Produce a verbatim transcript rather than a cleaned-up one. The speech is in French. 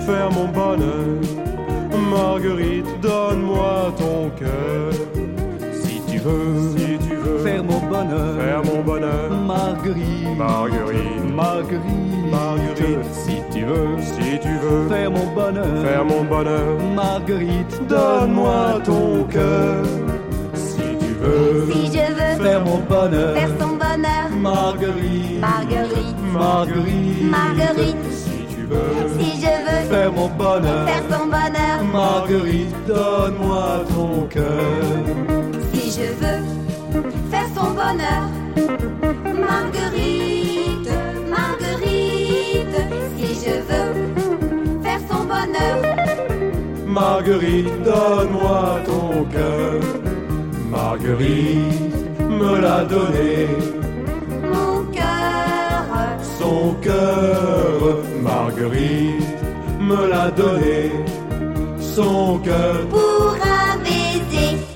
faire mon bonheur. Marguerite, donne-moi ton cœur. Si tu veux, si tu veux faire mon bonheur, faire mon bonheur. Marguerite, Marguerite, Marguerite, Marguerite, si tu veux, si tu veux faire mon bonheur, faire mon bonheur. Marguerite, Donne-moi ton cœur. Si tu veux, Si je veux faire mon bonheur, faire son bonheur. Marguerite, Marguerite, Marguerite, Marguerite, si tu veux si je veux faire mon bonheur, faire son bonheur. Marguerite, donne-moi ton cœur. Si je veux faire son bonheur. Marguerite, Marguerite, si je veux faire son bonheur. Marguerite, donne-moi ton cœur. Marguerite me l'a donné, Mon cœur, son cœur. Marguerite me l'a donné, son cœur. pour un baiser.